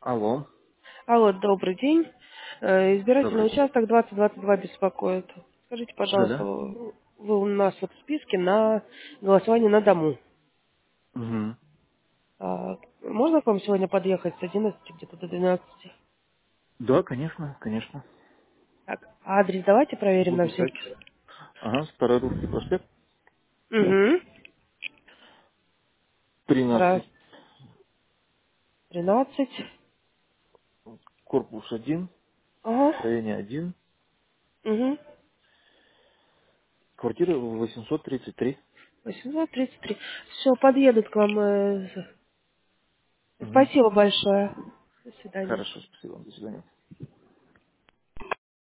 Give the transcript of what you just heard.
Алло, Алло, добрый день. Избирательный добрый день. участок 2022 беспокоит. Скажите, пожалуйста, Да-да. вы у нас вот в списке на голосование на дому. Угу. Можно к вам сегодня подъехать с 11 где-то до 12? Да, конечно, конечно. Так, а адрес давайте проверим на Буду ждать. всякий случай. Ага, Старорусский проспект, Угу. 13, 13. корпус 1, Ага. строение 1, Угу. квартира 833. 833. Все, подъедут к вам. Угу. Спасибо большое. До свидания. Хорошо, спасибо, до свидания.